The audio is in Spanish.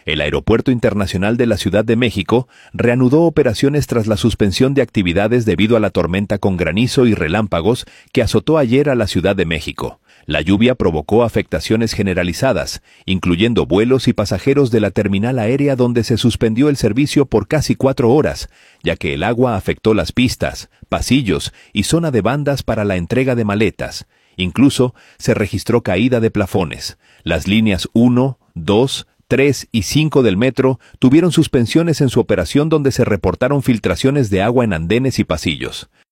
El Aeropuerto Internacional de la Ciudad de México reanudó operaciones tras la suspensión de actividades debido a la tormenta con granizo y relámpagos que azotó ayer a la Ciudad de México. La lluvia provocó afectaciones generalizadas, incluyendo vuelos y pasajeros de la terminal aérea donde se suspendió el servicio por casi 4 horas, ya que el agua afectó las pistas, pasillos y zona de bandas para la entrega de maletas. Incluso se registró caída de plafones. Las líneas 1, 2, 3 y 5 del metro tuvieron suspensiones en su operación donde se reportaron filtraciones de agua en andenes y pasillos.